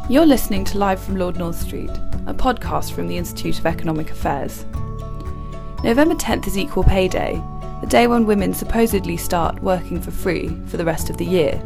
You're listening to Live from Lord North Street, a podcast from the Institute of Economic Affairs. November 10th is Equal Pay Day, the day when women supposedly start working for free for the rest of the year.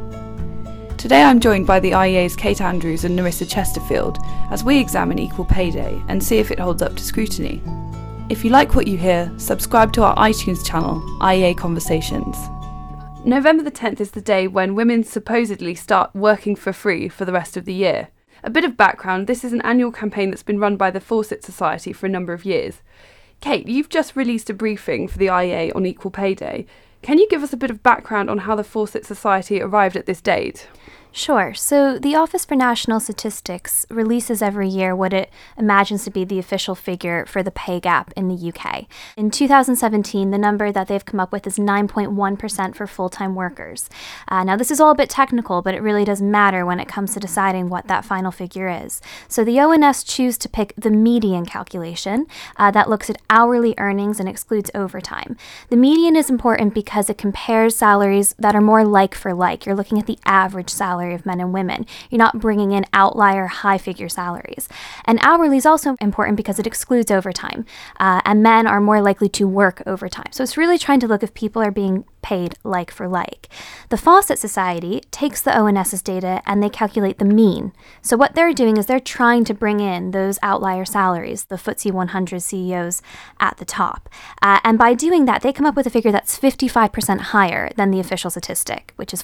Today I'm joined by the IEA's Kate Andrews and Narissa Chesterfield as we examine Equal Pay Day and see if it holds up to scrutiny. If you like what you hear, subscribe to our iTunes channel, IEA Conversations. November the 10th is the day when women supposedly start working for free for the rest of the year. A bit of background, this is an annual campaign that's been run by the Fawcett Society for a number of years. Kate, you've just released a briefing for the IEA on Equal Pay Day. Can you give us a bit of background on how the Fawcett Society arrived at this date? Sure. So the Office for National Statistics releases every year what it imagines to be the official figure for the pay gap in the UK. In 2017, the number that they've come up with is 9.1% for full-time workers. Now, this is all a bit technical, but it really does matter when it comes to deciding what that final figure is. So the ONS choose to pick the median calculation that looks at hourly earnings and excludes overtime. The median is important because it compares salaries that are more like for like. You're looking at the average salary of men and women. You're not bringing in outlier high figure salaries. And hourly is also important because it excludes overtime, and men are more likely to work overtime. So it's really trying to look if people are being paid like for like. The Fawcett Society takes the ONS's data and they calculate the mean. So what they're doing is they're trying to bring in those outlier salaries, the FTSE 100 CEOs at the top. And by doing that, they come up with a figure that's 55% higher than the official statistic, which is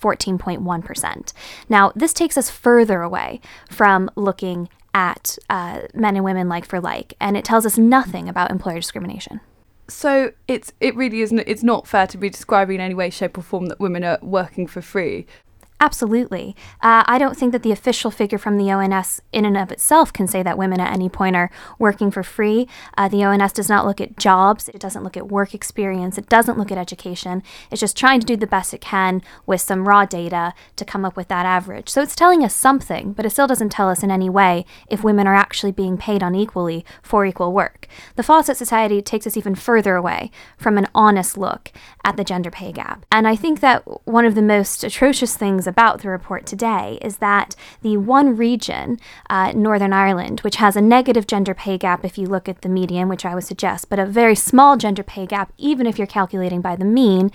14.1%. Now, this takes us further away from looking at men and women like for like, and it tells us nothing about employer discrimination. So it really isn't. It's not fair to be describing in any way, shape, or form that women are working for free. Absolutely. I don't think that the official figure from the ONS in and of itself can say that women at any point are working for free. The ONS does not look at jobs. It doesn't look at work experience. It doesn't look at education. It's just trying to do the best it can with some raw data to come up with that average. So it's telling us something, but it still doesn't tell us in any way if women are actually being paid unequally for equal work. The Fawcett Society takes us even further away from an honest look at the gender pay gap. And I think that one of the most atrocious things about the report today is that the one region, Northern Ireland, which has a negative gender pay gap if you look at the median, which I would suggest, but a very small gender pay gap, even if you're calculating by the mean,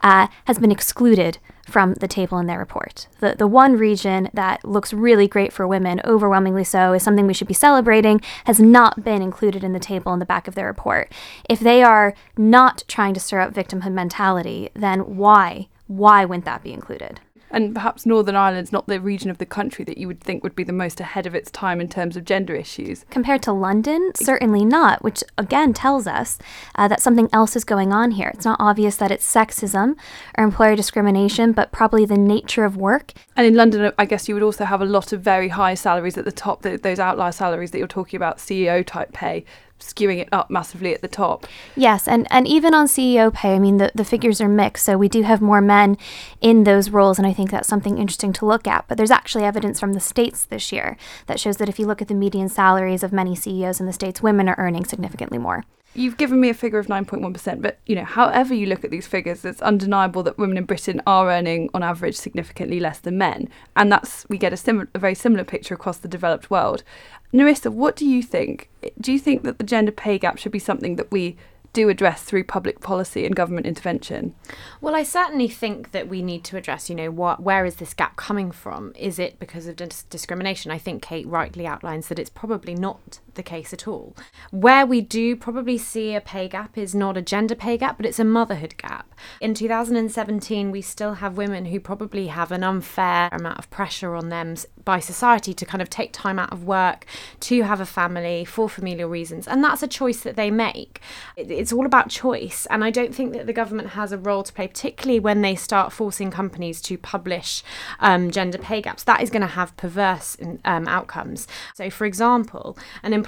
has been excluded from the table in their report. The one region that looks really great for women, overwhelmingly so, is something we should be celebrating, has not been included in the table in the back of their report. If they are not trying to stir up victimhood mentality, then why wouldn't that be included? And perhaps Northern Ireland's not the region of the country that you would think would be the most ahead of its time in terms of gender issues. Compared to London, certainly not, which again tells us that something else is going on here. It's not obvious that it's sexism or employer discrimination, but probably the nature of work. And in London, I guess you would also have a lot of very high salaries at the top, those outlier salaries that you're talking about, CEO type pay, skewing it up massively at the top. Yes, and even on CEO pay, I mean, the figures are mixed, so we do have more men in those roles, and I think that's something interesting to look at. But there's actually evidence from the States this year that shows that if you look at the median salaries of many CEOs in the States, women are earning significantly more. You've given me a figure of 9.1%, but, however you look at these figures, it's undeniable that women in Britain are earning, on average, significantly less than men. And we get a very similar picture across the developed world. Narissa, what do you think? Do you think that the gender pay gap should be something that we do address through public policy and government intervention? Well, I certainly think that we need to address, where is this gap coming from? Is it because of discrimination? I think Kate rightly outlines that it's probably not the case at all. Where we do probably see a pay gap is not a gender pay gap, but it's a motherhood gap. In 2017, we still have women who probably have an unfair amount of pressure on them by society to kind of take time out of work, to have a family for familial reasons. And that's a choice that they make. It's all about choice. And I don't think that the government has a role to play, particularly when they start forcing companies to publish gender pay gaps. That is going to have perverse outcomes. So, for example, an employer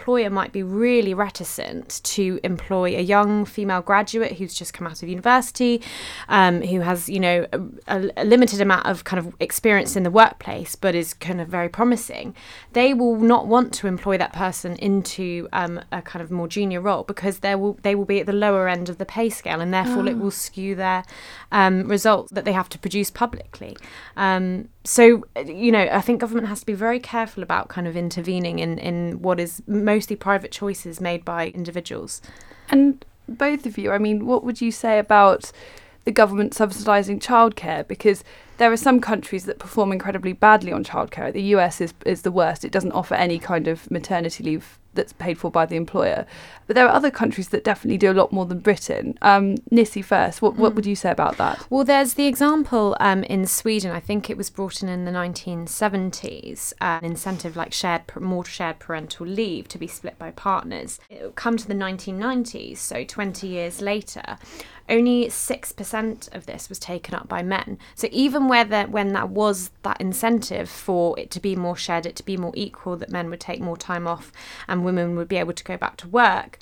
employer might be really reticent to employ a young female graduate who's just come out of university, who has, you know, a limited amount of kind of experience in the workplace, but is kind of very promising. They will not want to employ that person into a kind of more junior role, because they will be at the lower end of the pay scale, and therefore it will skew their results that they have to produce publicly. So, you know, I think government has to be very careful about kind of intervening in what is mostly private choices made by individuals. And both of you, I mean, what would you say about the government subsidising childcare? Because there are some countries that perform incredibly badly on childcare. The US is the worst. It doesn't offer any kind of maternity leave that's paid for by the employer. But there are other countries that definitely do a lot more than Britain. Nissi first, what would you say about that? Well, there's the example in Sweden. I think it was brought in the 1970s, an incentive like more shared parental leave to be split by partners. It will come to the 1990s, so 20 years later, only 6% of this was taken up by men. So even when that was that incentive for it to be more shared, it to be more equal, that men would take more time off and women would be able to go back to work,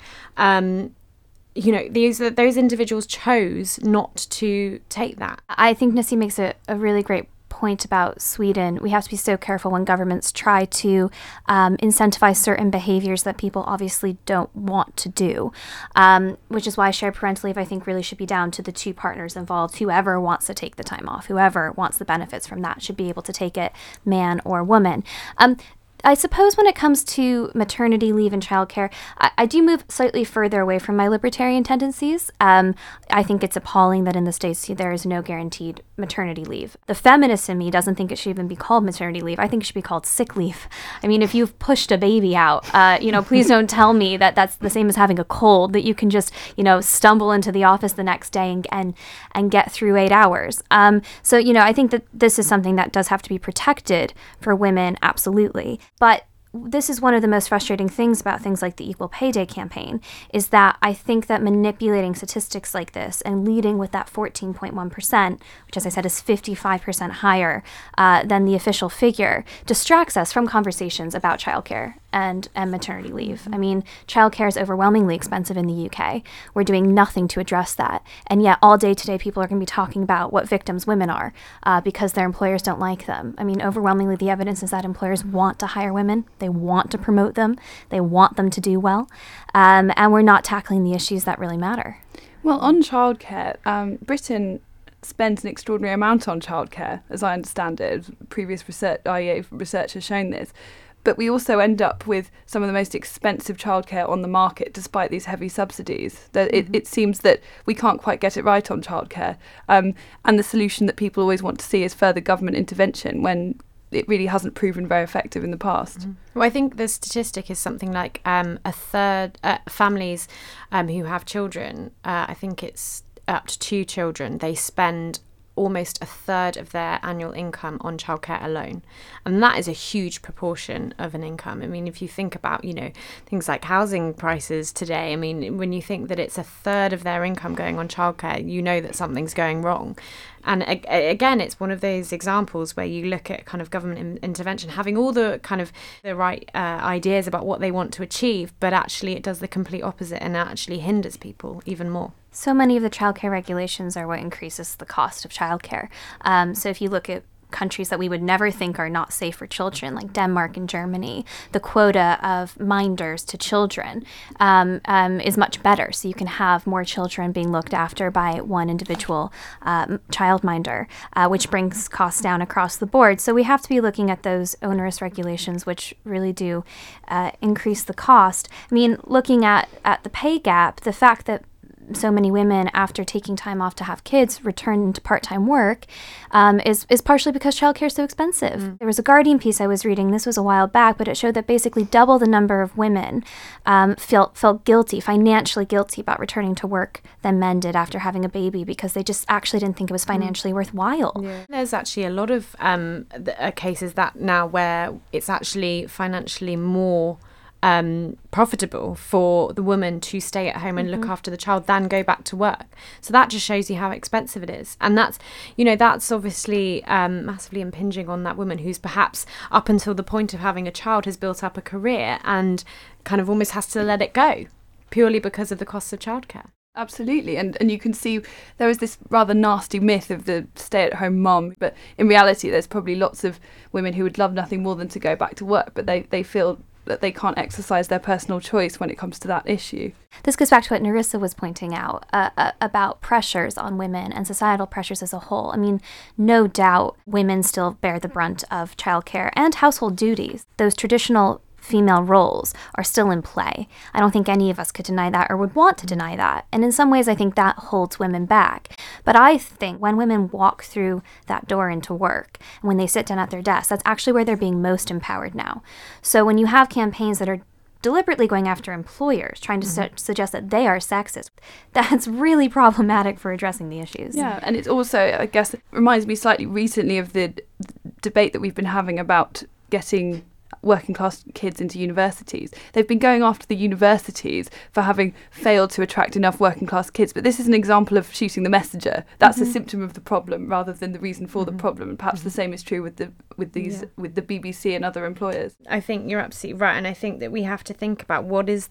you know, those individuals chose not to take that. I think Nissi makes a really great point about Sweden. We have to be so careful when governments try to incentivize certain behaviors that people obviously don't want to do, which is why shared parental leave, I think, really should be down to the two partners involved. Whoever wants to take the time off, whoever wants the benefits from that should be able to take it, man or woman. I suppose when it comes to maternity leave and childcare, I do move slightly further away from my libertarian tendencies. I think it's appalling that in the States there is no guaranteed maternity leave. The feminist in me doesn't think it should even be called maternity leave. I think it should be called sick leave. I mean, if you've pushed a baby out, you know, please don't tell me that that's the same as having a cold, that you can just, you know, stumble into the office the next day and get through 8 hours. So, you know, I think that this is something that does have to be protected for women, absolutely. But this is one of the most frustrating things about things like the Equal Pay Day campaign, is that I think that manipulating statistics like this and leading with that 14.1%, which, as I said, is 55% higher than the official figure, distracts us from conversations about childcare and maternity leave. I mean, childcare is overwhelmingly expensive in the UK. We're doing nothing to address that. And yet all day today, people are going to be talking about what victims women are because their employers don't like them. I mean, overwhelmingly, the evidence is that employers want to hire women. They want to promote them. They want them to do well. And we're not tackling the issues that really matter. Well, on childcare, Britain spends an extraordinary amount on childcare, as I understand it. Previous IEA research has shown this. But we also end up with some of the most expensive childcare on the market, despite these heavy subsidies. It seems that we can't quite get it right on childcare. And the solution that people always want to see is further government intervention, when it really hasn't proven very effective in the past. Well, I think the statistic is something like a third families who have children, I think it's up to 2 children, they spend almost a third of their annual income on childcare alone. And that is a huge proportion of an income. I mean, if you think about, you know, things like housing prices today, I mean, when you think that it's a third of their income going on childcare, you know that something's going wrong. And again, it's one of those examples where you look at kind of government intervention, having all the kind of the right ideas about what they want to achieve, but actually it does the complete opposite and actually hinders people even more. So many of the childcare regulations are what increases the cost of childcare. So if you look at countries that we would never think are not safe for children, like Denmark and Germany, the quota of minders to children is much better. So you can have more children being looked after by one individual childminder, which brings costs down across the board. So we have to be looking at those onerous regulations, which really do increase the cost. I mean, looking at the pay gap, the fact that so many women, after taking time off to have kids, return to part-time work is partially because childcare is so expensive. There was a Guardian piece I was reading, this was a while back, but it showed that basically double the number of women felt guilty, financially guilty about returning to work than men did after having a baby, because they just actually didn't think it was financially worthwhile. Yeah. There's actually a lot of cases that now where it's actually financially more profitable for the woman to stay at home and look after the child than go back to work. So that just shows you how expensive it is. And that's, that's obviously massively impinging on that woman who's perhaps up until the point of having a child has built up a career and kind of almost has to let it go purely because of the costs of childcare. Absolutely. And you can see there is this rather nasty myth of the stay-at-home mum, but in reality there's probably lots of women who would love nothing more than to go back to work, but they feel that they can't exercise their personal choice when it comes to that issue. This goes back to what Nerissa was pointing out about pressures on women and societal pressures as a whole. I mean, no doubt women still bear the brunt of childcare and household duties. Those traditional female roles are still in play. I don't think any of us could deny that or would want to deny that. And in some ways, I think that holds women back. But I think when women walk through that door into work, and when they sit down at their desk, that's actually where they're being most empowered now. So when you have campaigns that are deliberately going after employers, trying to suggest that they are sexist, that's really problematic for addressing the issues. Yeah, and it's also, I guess, it reminds me slightly recently of the debate that we've been having about getting working class kids into universities. They've been going after the universities for having failed to attract enough working class kids, but this is an example of shooting the messenger. That's a symptom of the problem rather than the reason for the problem, and perhaps the same is true with the BBC and other employers. I think you're absolutely right, and I think that we have to think about what is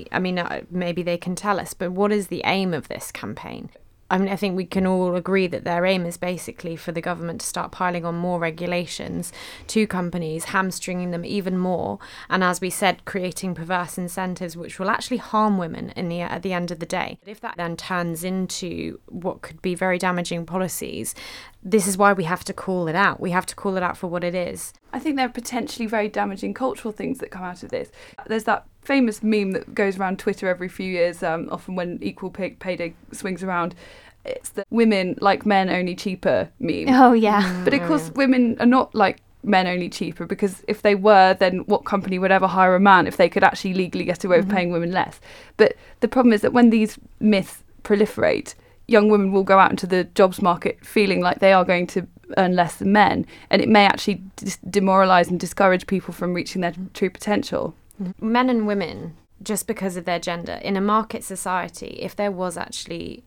maybe they can tell us, but what is the aim of this campaign? I mean, I think we can all agree that their aim is basically for the government to start piling on more regulations to companies, hamstringing them even more. And as we said, creating perverse incentives which will actually harm women at the end of the day. If that then turns into what could be very damaging policies, this is why we have to call it out. We have to call it out for what it is. I think there are potentially very damaging cultural things that come out of this. There's that famous meme that goes around Twitter every few years, often when Equal Pay Day swings around. It's the women like men, only cheaper meme. Oh, yeah. But of course, women are not like men, only cheaper, because if they were, then what company would ever hire a man if they could actually legally get away with paying women less? But the problem is that when these myths proliferate, young women will go out into the jobs market feeling like they are going to earn less than men, and it may actually demoralise and discourage people from reaching their true potential. Men and women, just because of their gender, in a market society, if there was actually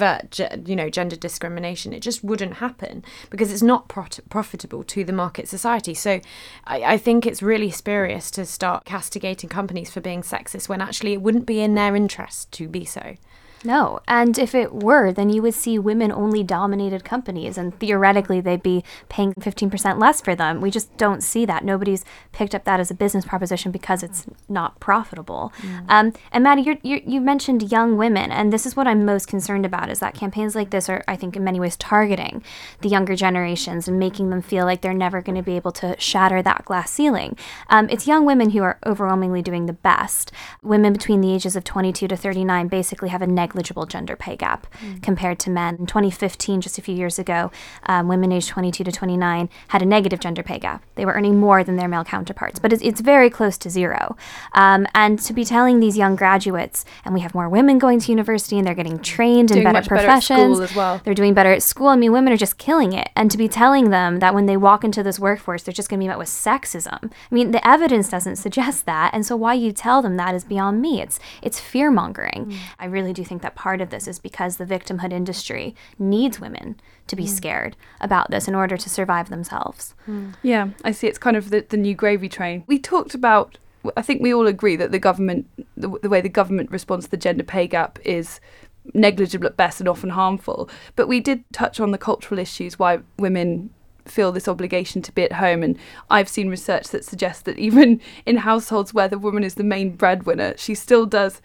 gender discrimination, it just wouldn't happen because it's not profitable to the market society. So I think it's really spurious to start castigating companies for being sexist when actually it wouldn't be in their interest to be so. No, and if it were, then you would see women-only dominated companies, and theoretically they'd be paying 15% less for them. We just don't see that. Nobody's picked up that as a business proposition because it's not profitable. And Maddie, you mentioned young women, and this is what I'm most concerned about, is that campaigns like this are, I think, in many ways targeting the younger generations and making them feel like they're never going to be able to shatter that glass ceiling. It's young women who are overwhelmingly doing the best. Women between the ages of 22 to 39 basically have a negligible gender pay gap compared to men. In 2015, just a few years ago, women aged 22 to 29 had a negative gender pay gap. They were earning more than their male counterparts, but it's very close to zero. And to be telling these young graduates, and we have more women going to university and they're getting trained in better professions. Better at school as well. They're doing better at school. I mean, women are just killing it. And to be telling them that when they walk into this workforce, they're just going to be met with sexism. I mean, the evidence doesn't suggest that. And so why you tell them that is beyond me. It's fear-mongering. I really do think that part of this is because the victimhood industry needs women to be scared about this in order to survive themselves. Yeah, I see. It's kind of the new gravy train. We talked about, I think we all agree that the government, the way the government responds to the gender pay gap is negligible at best and often harmful. But we did touch on the cultural issues why women feel this obligation to be at home, and I've seen research that suggests that even in households where the woman is the main breadwinner, she still does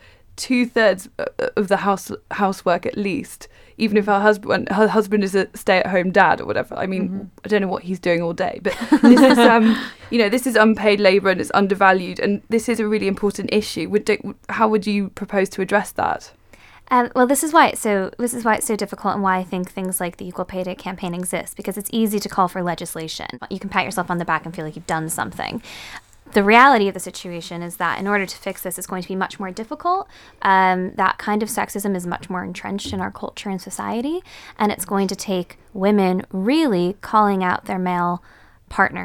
2/3 of the housework at least, even if her husband is a stay-at-home dad or whatever. I mean, I don't know what he's doing all day, but this is this is unpaid labour and it's undervalued, and this is a really important issue. How would you propose to address that? Well, this is why it's so difficult, and why I think things like the Equal Pay Day campaign exist, because it's easy to call for legislation. You can pat yourself on the back and feel like you've done something. The reality of the situation is that in order to fix this, it's going to be much more difficult. That kind of sexism is much more entrenched in our culture and society, and it's going to take women really calling out their male partners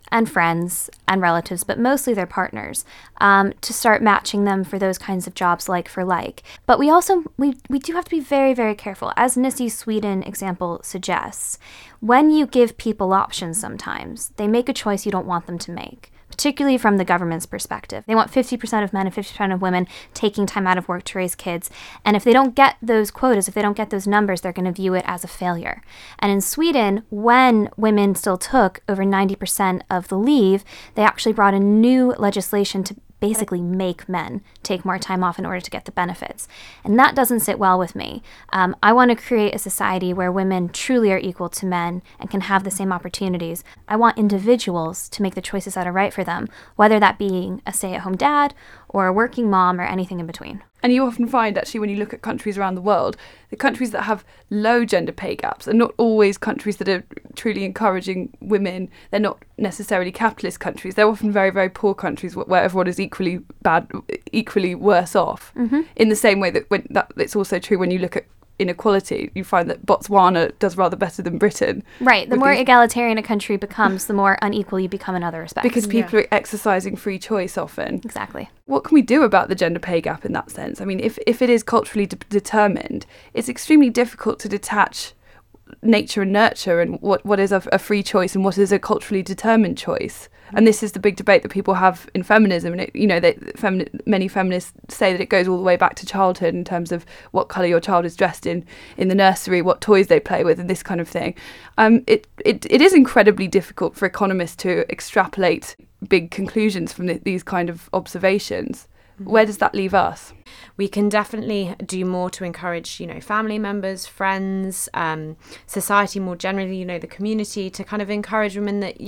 and friends and relatives, but mostly their partners, to start matching them for those kinds of jobs like for like. But we also, we do have to be very, very careful. As Nissy's Sweden example suggests, when you give people options sometimes, they make a choice you don't want them to make, particularly from the government's perspective. They want 50% of men and 50% of women taking time out of work to raise kids. And if they don't get those quotas, if they don't get those numbers, they're going to view it as a failure. And in Sweden, when women still took over 90% of the leave, they actually brought in new legislation to basically make men take more time off in order to get the benefits. And that doesn't sit well with me. I want to create a society where women truly are equal to men and can have the same opportunities. I want individuals to make the choices that are right for them, whether that being a stay-at-home dad or a working mom or anything in between. And you often find, actually, when you look at countries around the world, the countries that have low gender pay gaps are not always countries that are truly encouraging women. They're not necessarily capitalist countries. They're often very, very poor countries where everyone is equally bad, equally worse off. Mm-hmm. In the same way that it's also true when you look at inequality, you find that Botswana does rather better than Britain. Right. The more egalitarian a country becomes, the more unequal you become in other respects. Because people are exercising free choice often. Exactly. What can we do about the gender pay gap in that sense? I mean, if it is culturally determined, it's extremely difficult to detach nature and nurture and what is a free choice and what is a culturally determined choice. And this is the big debate that people have in feminism. And many feminists say that it goes all the way back to childhood in terms of what colour your child is dressed in the nursery, what toys they play with, and this kind of thing. It is incredibly difficult for economists to extrapolate big conclusions from these kind of observations. Where does that leave us? We can definitely do more to encourage, family members, friends, society more generally, the community, to kind of encourage women that,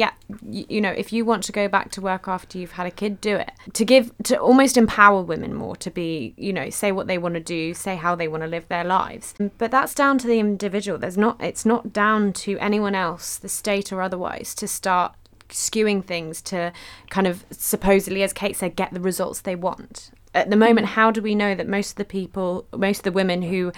if you want to go back to work after you've had a kid, do it. To almost empower women more to be, say what they want to do, say how they want to live their lives. But that's down to the individual. It's not down to anyone else, the state or otherwise, to start skewing things to kind of supposedly, as Kate said, get the results they want. At the moment, how do we know that most of the women who,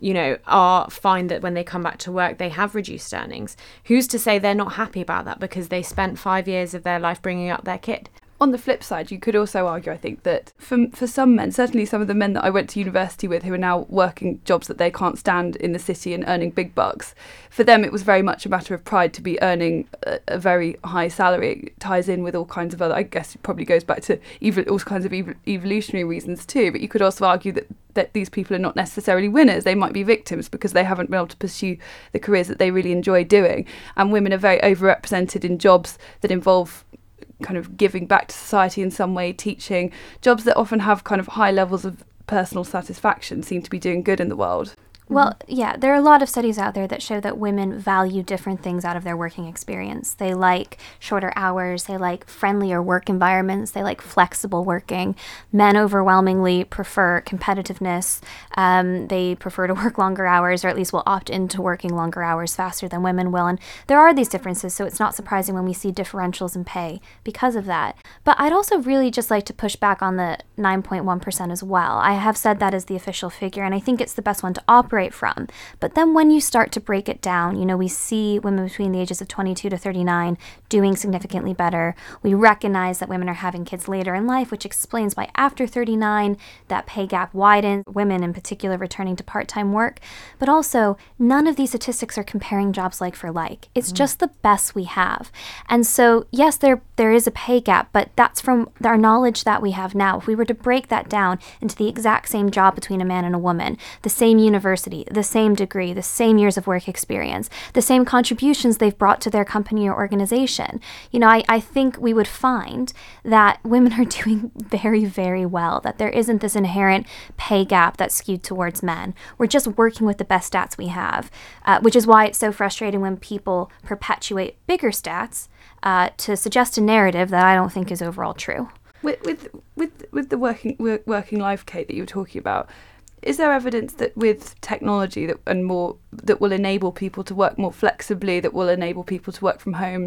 find that when they come back to work, they have reduced earnings? Who's to say they're not happy about that because they spent 5 years of their life bringing up their kid? On the flip side, you could also argue, I think, that for some men, certainly some of the men that I went to university with who are now working jobs that they can't stand in the city and earning big bucks, for them it was very much a matter of pride to be earning a very high salary. It ties in with all kinds of other, I guess it probably goes back to all kinds of evolutionary reasons too, but you could also argue that these people are not necessarily winners. They might be victims because they haven't been able to pursue the careers that they really enjoy doing. And women are very overrepresented in jobs that involve kind of giving back to society in some way, teaching, jobs that often have kind of high levels of personal satisfaction seem to be doing good in the world. Well, yeah, there are a lot of studies out there that show that women value different things out of their working experience. They like shorter hours, they like friendlier work environments, they like flexible working. Men overwhelmingly prefer competitiveness. They prefer to work longer hours, or at least will opt into working longer hours faster than women will. And there are these differences, so it's not surprising when we see differentials in pay because of that. But I'd also really just like to push back on the 9.1% as well. I have said that as the official figure, and I think it's the best one to operate from. But then when you start to break it down, we see women between the ages of 22 to 39 doing significantly better. We recognize that women are having kids later in life, which explains why after 39 that pay gap widens, women in particular returning to part-time work. But also, none of these statistics are comparing jobs like for like. It's just the best we have. And so, yes, there is a pay gap, but that's from our knowledge that we have now. If we were to break that down into the exact same job between a man and a woman, the same university, the same degree, the same years of work experience, the same contributions they've brought to their company or organization, I think we would find that women are doing very, very well, that there isn't this inherent pay gap that's skewed towards men. We're just working with the best stats we have, which is why it's so frustrating when people perpetuate bigger stats to suggest a narrative that I don't think is overall true. With the working life, Kate, that you were talking about, is there evidence that with technology that will enable people to work more flexibly, that will enable people to work from home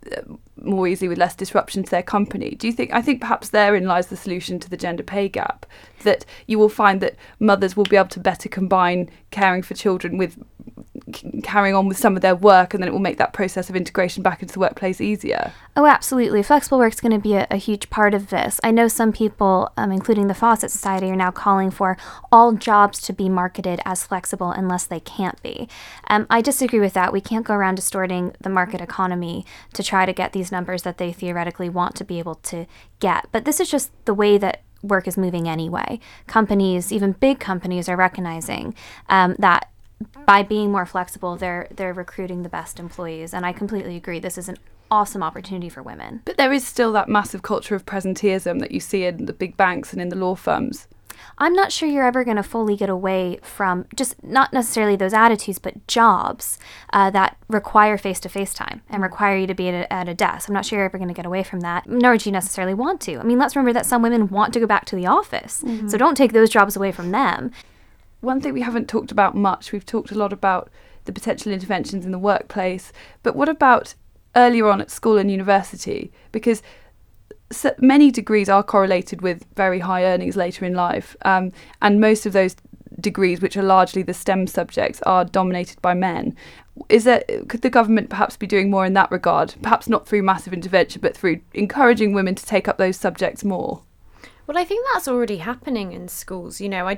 more easily with less disruption to their company? I think perhaps therein lies the solution to the gender pay gap, that you will find that mothers will be able to better combine caring for children with carrying on with some of their work, and then it will make that process of integration back into the workplace easier? Oh, absolutely. Flexible work is going to be a huge part of this. I know some people, including the Fawcett Society, are now calling for all jobs to be marketed as flexible unless they can't be. I disagree with that. We can't go around distorting the market economy to try to get these numbers that they theoretically want to be able to get. But this is just the way that work is moving anyway. Companies, even big companies, are recognizing that by being more flexible, they're recruiting the best employees. And I completely agree. This is an awesome opportunity for women. But there is still that massive culture of presenteeism that you see in the big banks and in the law firms. I'm not sure you're ever going to fully get away from just not necessarily those attitudes, but jobs that require face-to-face time and require you to be at a desk. I'm not sure you're ever going to get away from that, nor do you necessarily want to. I mean, let's remember that some women want to go back to the office, so don't take those jobs away from them. One thing we haven't talked about much, we've talked a lot about the potential interventions in the workplace, but what about earlier on at school and university? Because so many degrees are correlated with very high earnings later in life, and most of those degrees, which are largely the STEM subjects, are dominated by men. Could the government perhaps be doing more in that regard? Perhaps not through massive intervention, but through encouraging women to take up those subjects more? Well, I think that's already happening in schools.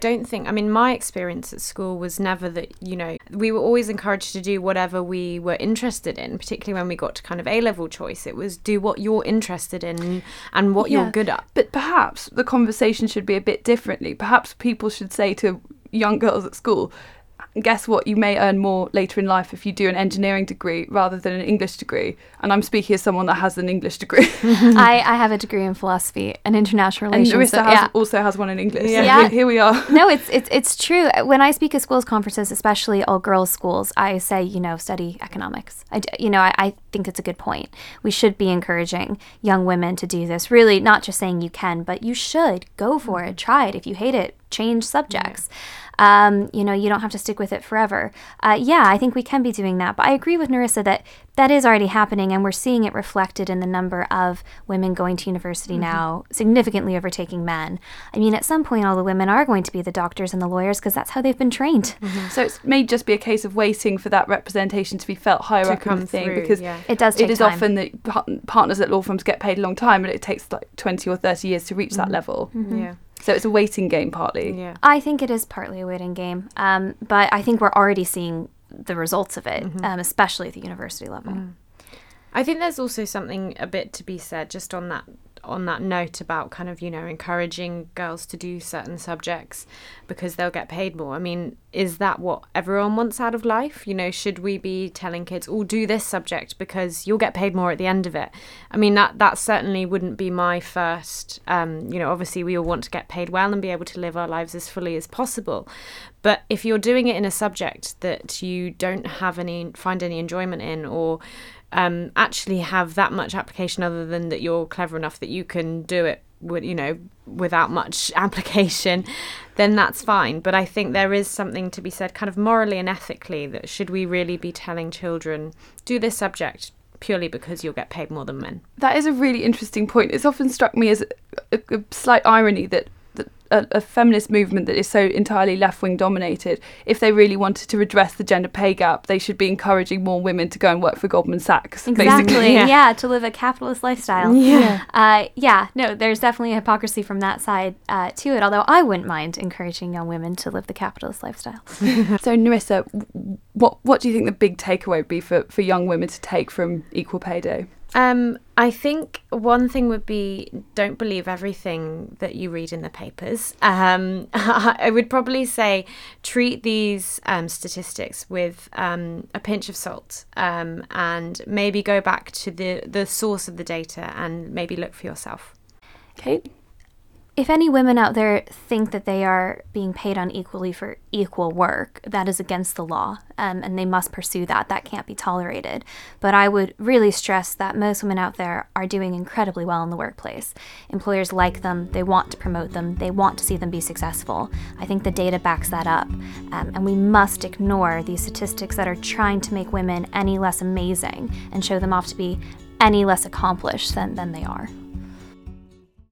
My experience at school was never that, we were always encouraged to do whatever we were interested in, particularly when we got to kind of A-level choice. It was do what you're interested in and what you're good at. But perhaps the conversation should be a bit differently. Perhaps people should say to young girls at school, guess what, you may earn more later in life if you do an engineering degree rather than an English degree. And I'm speaking as someone that has an English degree. I have a degree in philosophy and international relations. And Narissa also has one in English. Yeah. So here we are. No, it's true. When I speak at schools conferences, especially all girls schools, I say, study economics. I think it's a good point. We should be encouraging young women to do this. Really, not just saying you can, but you should. Go for it. Try it. If you hate it, change subjects. You don't have to stick with it forever. I think we can be doing that. But I agree with Narissa that is already happening, and we're seeing it reflected in the number of women going to university now, significantly overtaking men. I mean, at some point, all the women are going to be the doctors and the lawyers because that's how they've been trained. So it may just be a case of waiting for that representation to be felt higher up in the thing, because it does take it is time. often that partners at law firms get paid a long time, but it takes like 20 or 30 years to reach that level. Yeah. So it's a waiting game partly. Yeah. I think it is partly a waiting game, but I think we're already seeing the results of it, especially at the university level. I think there's also something a bit to be said just on that note about kind of, encouraging girls to do certain subjects because they'll get paid more. I mean, is that what everyone wants out of life? Should we be telling kids, do this subject because you'll get paid more at the end of it? I mean, that certainly wouldn't be my first, obviously we all want to get paid well and be able to live our lives as fully as possible. But if you're doing it in a subject that you don't find any enjoyment in, or actually have that much application other than that you're clever enough that you can do it without much application, then that's fine. But I think there is something to be said kind of morally and ethically that should we really be telling children, do this subject purely because you'll get paid more than men? That is a really interesting point. It's often struck me as a slight irony that a feminist movement that is so entirely left-wing dominated, if they really wanted to redress the gender pay gap, they should be encouraging more women to go and work for Goldman Sachs. Exactly, basically. To live a capitalist lifestyle. No, there's definitely a hypocrisy from that side to it, although I wouldn't mind encouraging young women to live the capitalist lifestyle. So Narissa, what do you think the big takeaway would be for young women to take from Equal Pay Day? I think one thing would be, don't believe everything that you read in the papers. I would probably say treat these statistics with a pinch of salt, and maybe go back to the source of the data and maybe look for yourself. Kate? If any women out there think that they are being paid unequally for equal work, that is against the law, and they must pursue that. That can't be tolerated. But I would really stress that most women out there are doing incredibly well in the workplace. Employers like them. They want to promote them. They want to see them be successful. I think the data backs that up. And we must ignore these statistics that are trying to make women any less amazing and show them off to be any less accomplished than they are.